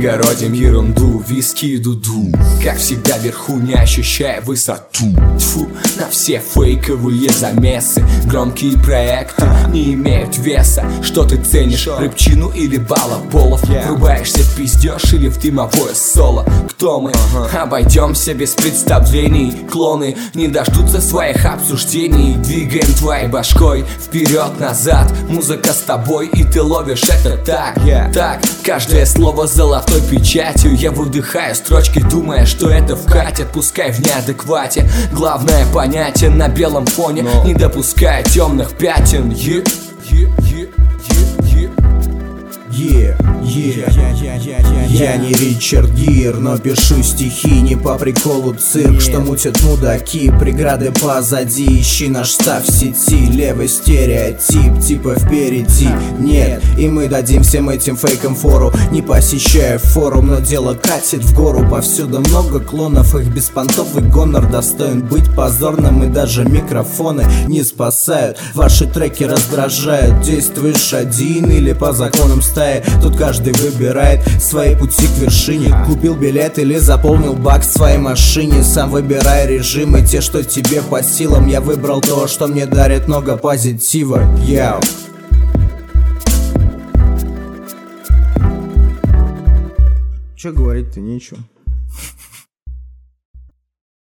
городим ерунду, виски и дуду. Как всегда вверху, не ощущая высоту. Тьфу, на все фейковые замесы. Громкие проекты не имеют веса. Что ты ценишь, рыбчину или балаболов? Врубаешься в пиздеж или в дымовое соло? Кто мы? Обойдемся без представлений. Клоны не дождутся своих обсуждений. Двигаем твоей башкой вперед-назад. Музыка с тобой, и ты ловишь это так. Так, каждое слово золотой печатью. Я выдыхаю строчки, думая, что это вкатит. Пускай в неадеквате. Главное понятие на белом фоне, не допуская темных пятен. Я не Ричард Гир, но пишу стихи не по приколу цирк, что мутят мудаки. Преграды позади, ищи наш став в сети. Левый стереотип, типа впереди нет. И мы дадим всем этим фейкам фору, не посещая форум. Но дело катит в гору, повсюду много клонов. Их беспонтовый гонор достоин быть позорным. И даже микрофоны не спасают, ваши треки раздражают. Действуешь один или по законам стаи, тут каждый выбирает свои пути к вершине. Купил билет или заполнил бак в своей машине. Сам выбирай режимы, те, что тебе по силам. Я выбрал то, что мне дарит много позитива. Яу. Чё говорить-то нечего.